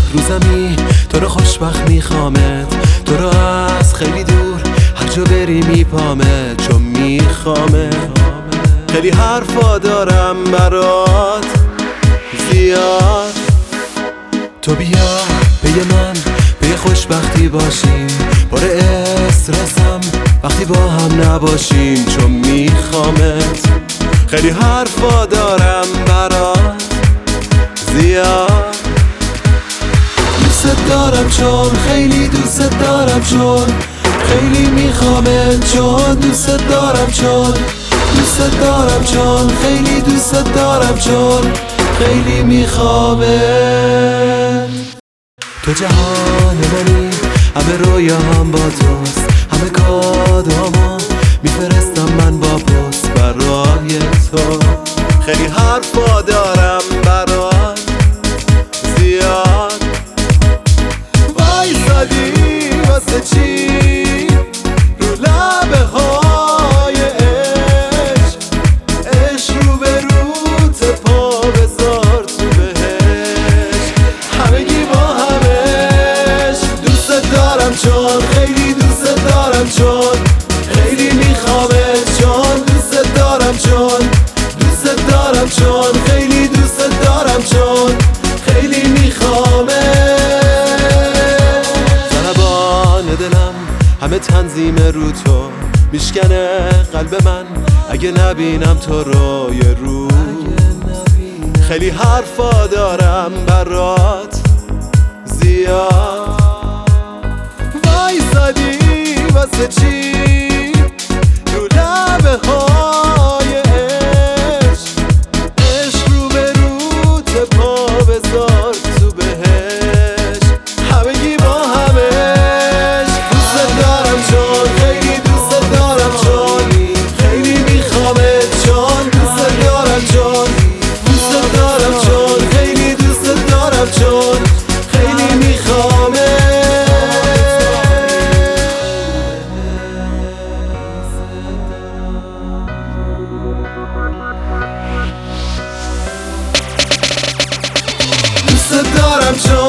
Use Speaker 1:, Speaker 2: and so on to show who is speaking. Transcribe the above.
Speaker 1: رو زمین تو رو خوشبخت میخوامت، تو رو از خیلی دور هر جا بری میپامت، چون میخوامت. خیلی حرفا دارم برات زیاد، تو بیا به من به خوشبختی باشیم، بار استرسم وقتی با هم نباشیم، چون میخوامت. خیلی حرفا دارم برات زیاد، دوست دارم چون خیلی دوست دارم، چون خیلی میخوامت، چون دوست دارم، چون دوست دارم، چون خیلی دوست دارم، چون خیلی میخوامت. تو جهان منی، همه رویاهام با توست، همه کادوامو میفرستم من با پست برای تو. خیلی حرفا دارم برات زیاد، وایسادی واسه چی رو لبه های عشق، عشق رو به روت پا بذار تو بهش، همگی با همش. دوست دارم چون خیلی دوست دارم، چون خیلی میخوامت، چون دوست دارم، چون دوست دارم، چون خیلی دوست دارم، چون خیلی میخوامت. ضربان دلم همه تنظیم رو تو میشکنه قلب من، اگه نبینم تو رو یه روز. خیلی حرفا دارم برات زیاد، وایسادی واسه چی رو لبه های عشق، عشق رو به روت پا بذار تو بهش، همگی با همش. دوست دارم چون خیلی دوست دارم، چون خیلی میخوامت، چون دوست دارم، چون دوست دارم، چون خیلی دوست دارم، چون خیلی میخوامت. دوست دارم چون